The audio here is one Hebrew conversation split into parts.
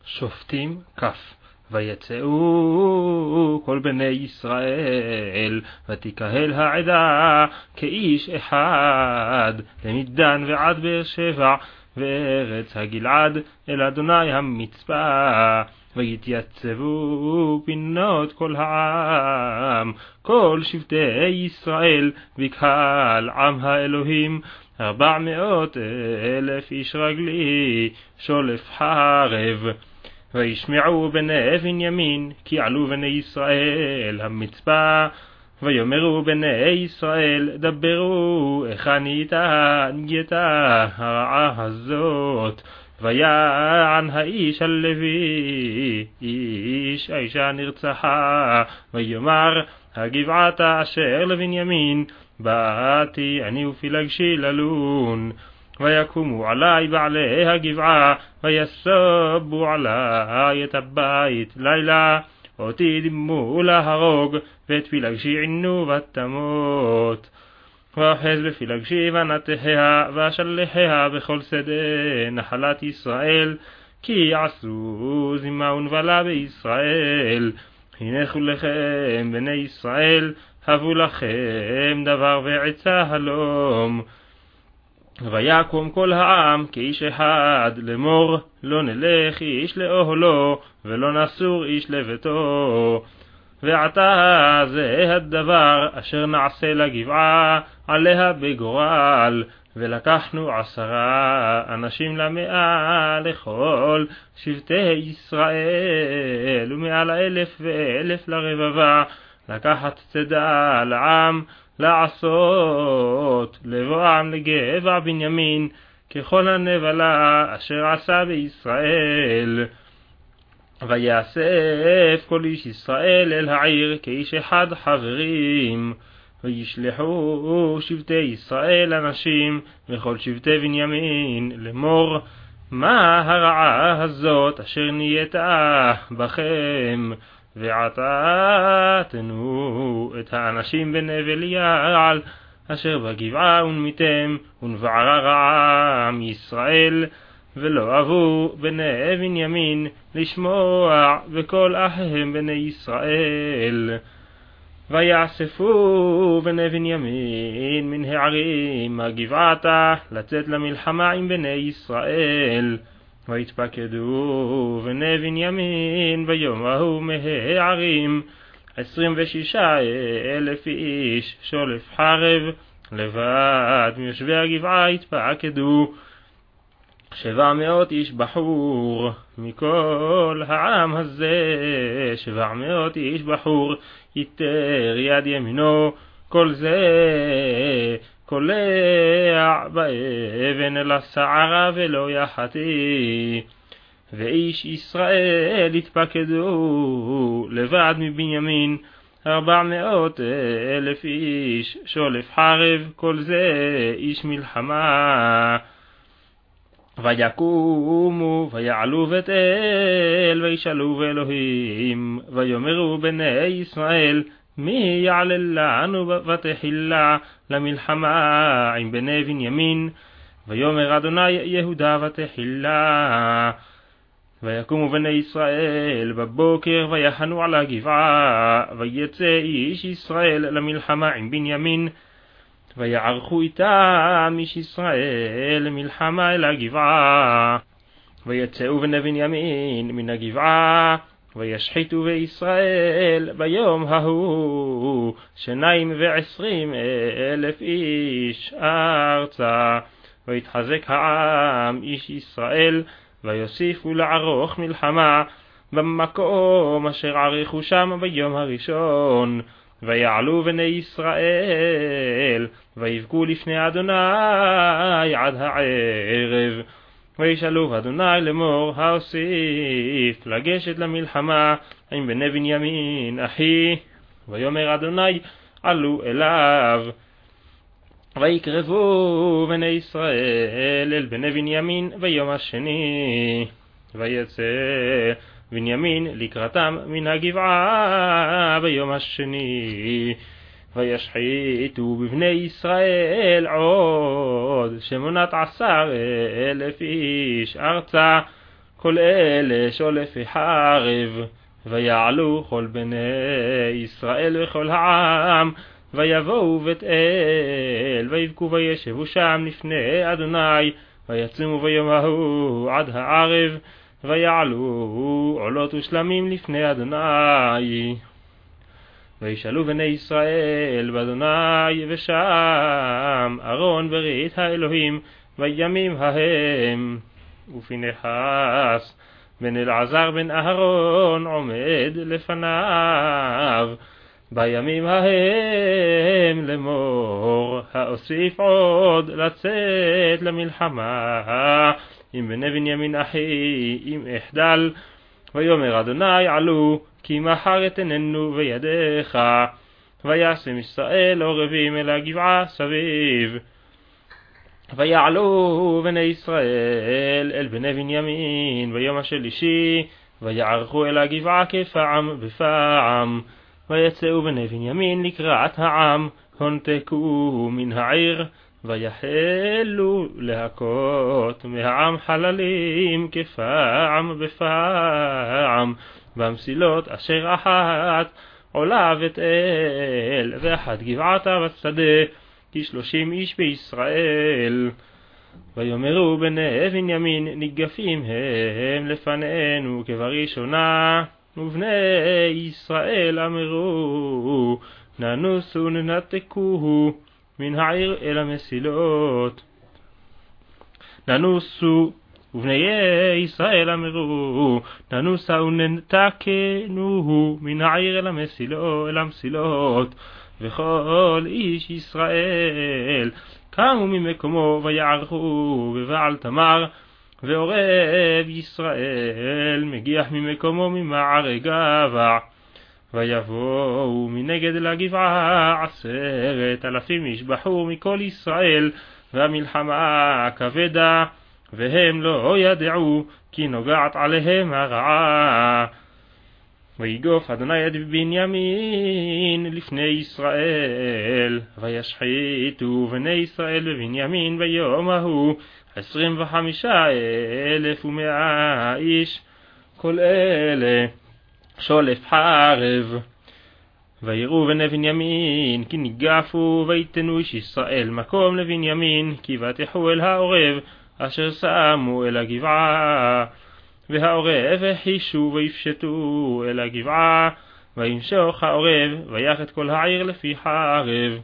שופטים כף. ויצאו כל בני ישראל, ותקהל העדה כאיש אחד, למדן ועד באר שבע, וארץ הגלעד, אל אדוני המצפה. ויתייצבו פינות כל העם, כל שבטי ישראל, בקהל עם האלוהים, 400,000 איש רגלי, שולף חרב. וישמעו בני בנימין, כי עלו בני ישראל המצפה, ויאמרו בני ישראל, דברו, היכן נהייתה הרעה הזאת. ויען האיש הלוי, איש האישה נרצחה, ויאמר, הגבעתה אשר לבנימין, באתי אני ופילגשי ללון. ויקומו עלי בעלי הגבעה, ויסובו עלי את הבית לילה, אותי דימו להרוג, ואת פילגשי עינו ותמות. ואחז בפילגשי ונתחיה, ואשלחיה בכל שדה נחלת ישראל, כי יעשו זימה ונבלה בישראל. הנחו לכם בני ישראל, הבו לכם דבר ועצה הלום. ויקום כל העם כאיש אחד לאמור, לא נלך איש לאוהלו, ולא נסור איש לביתו. ועתה זה הדבר אשר נעשה לגבעה עליה בגורל, ולקחנו 10 אנשים למאה לכל שבטי ישראל, ומעל 1,000 ו1,000 לרבבה, לקחת צדה לעם, לעשות לבואם לגבע בנימין, ככל הנבלה אשר עשה בישראל. ויאסף כל איש ישראל אל העיר כאיש אחד חברים, וישלחו שבטי ישראל אנשים וכל שבטי בנימין לאמור, מה הרעה הזאת אשר נהייתה בכם? ועתה תנו את האנשים בנבל יעל אשר בגבעה ונמיתם, ונבערה רעה מישראל, ולא אהבו בני בנימין לשמוע בכל אחיהם בני ישראל. ויאספו בני בנימין מן הערים הגבעתה לצאת למלחמה עם בני ישראל. ויתפקדו בני בנימין ביום ההוא מהערים 26,000 איש שולף חרב, לבד מיושבי הגבעה התפקדו 700 איש בחור. מכל העם הזה 700 איש בחור, יתר יד ימינו, כל זה קולע באבן אל הסערה ולא יחתי. ואיש ישראל התפקדו לבד מבנימין 400,000 איש שולף חרב, כל זה איש מלחמה. ויקומו ויעלו בית אל וישאלו באלוהים, ויאמרו בני ישראל, מי יעלה לנו ותחילה למלחמה עם בני בנימין? ויאמר אדוני, יהודה ותחילה. ויקומו בני ישראל בבוקר ויחנו על הגבעה, ויצא איש ישראל למלחמה עם בנימין, ויערכו איתם איש ישראל למלחמה אל הגבעה. ויצאו בני בנימין מן הגבעה, וישחיתו בישראל ביום ההוא 22,000 איש ארצה. ויתחזק העם איש ישראל, ויוסיפו לערוך מלחמה במקום אשר ערכו שם ביום הראשון. ויעלו בני ישראל ויבכו לפני אדוני עד הערב. וישאלו אדוני לאמור, האוסיף לגשת למלחמה עם בני בנימין אחי? ויאמר אדוני, עלו אליו. ויקרבו בני ישראל אל בני בנימין ביום השני. ויצא בנימין לקראתם מן הגבעה ביום השני. וישחיתו בבני ישראל עוד 18,000 איש ארצה, כל אלה שולפי חרב, ויעלו כל בני ישראל וכל העם, ויבואו בית אל, ויבכו וישבו שם לפני אדוני, ויצומו ביום ההוא עד הערב, ויעלו עולות ושלמים לפני אדוני. וישאלו בני ישראל באדוני, ושם ארון ברית האלוהים בימים ההם, ופנחס בן אלעזר בן אהרון עומד לפניו בימים ההם לאמור, האוסיף עוד לצאת למלחמה עם בני בנימין אחי עם אחדל. ויאמר אדוני עלו, כי מחר אתננו בידיך. וישם ישראל עורבים אל הגבעה סביב. ויעלו בני ישראל אל בני בנימין ביום השלישי, ויערכו אל הגבעה כפעם בפעם. ויצאו בני בנימין לקראת העם, הונתקו מן העיר, ויחלו להכות מהעם חללים כפעם בפעם, במסילות אשר אחת עולה בית אל, ואחת גבעתה בשדה, כ30 איש בישראל. ויאמרו בני בנימין, ניגפים הם לפנינו כבראשונה. ובני ישראל אמרו, ננוסו ננתקוהו מן העיר אל המסילות. ננוסו, ובני ישראל אמרו, ננוסה ונתקנוהו מן העיר אל המסילות. וכל איש ישראל קמו ממקומו ויערכו בבעל תמר, ועורב ישראל מגיח ממקומו ממער גבע. ויבואו מנגד לגבעה 10,000 איש בחור מכל ישראל, והמלחמה כבדה, והם לא ידעו כי נוגעת עליהם הרעה. ויגוף אדוני את בנימין לפני ישראל, וישחיתו בני ישראל בבנימין ביום ההוא 25,100 איש, כל אלה שולף חרב. ויראו בני בנימין כי ניגפו, ויתנו איש ישראל מקום לבנימין, כי בטחו אל העורב אשר שמו אל הגבעה. והעורב החישו ויפשטו אל הגבעה, וימשוך העורב ויח את כל העיר לפי חרב.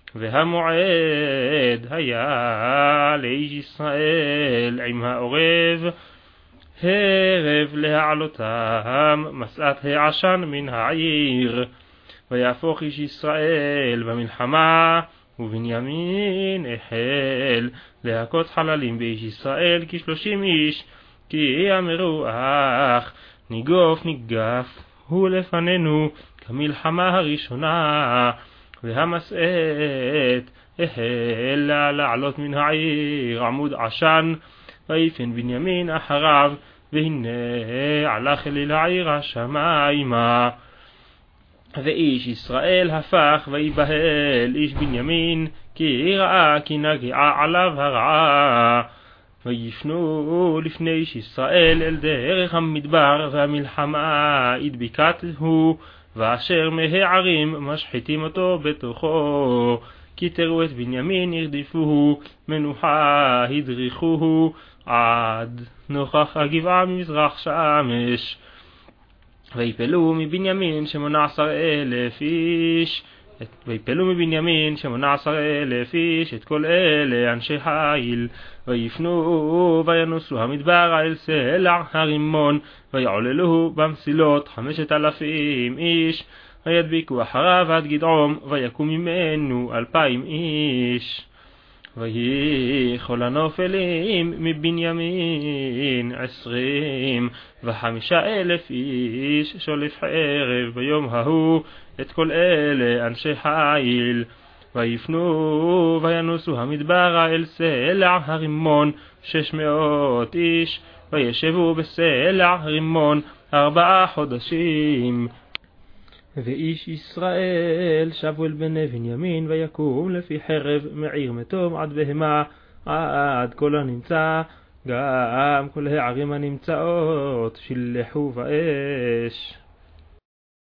והמועד היה לאיש ישראל עם העורב הרב להעלותם משאת העשן מן העיר. ויהפוך איש ישראל במלחמה, ובנימין החל להכות חללים באיש ישראל כ30 איש, כי אמרו אך ניגף הוא לפנינו כמלחמה הראשונה. והמסעת החלה לעלות מן העיר עמוד עשן, ויפן בנימין אחריו, והנה עלה חליל העיר השמיימה. ואיש ישראל הפך ויבהל איש בנימין, כי ראה כי נגעה עליו הרעה. ויפנו לפני איש ישראל אל דרך המדבר, והמלחמה הדביקתהו, ואשר מהערים משחיתים אותו בתוכו. כי תראו את בנימין ירדיפוהו, מנוחה הדריכוהו, עד נוכח הגבעה ממזרח שמש. ויפלו מבנימין 18,000 איש, את כל אלה אנשי חיל. ויפנו וינוסו המדבר אל סלע הרימון, ויעוללוהו במסילות 5,000 איש. וידביקו אחריו עד גדעום, ויקום ממנו 2,000 איש. ויכל הנופלים מבנימין 25,000 איש שולף חרב ביום ההוא, את כל אלה אנשי חיל. ויפנו וינוסו המדבר אל סלע הרימון 600 איש, וישבו בסלע הרימון 4 חודשים. ואיש ישראל שבו אל בני בנימין, ויקום לפי חרב מעיר מתום עד בהמה, עד כל הנמצא, גם כל הערים הנמצאות שילחו באש.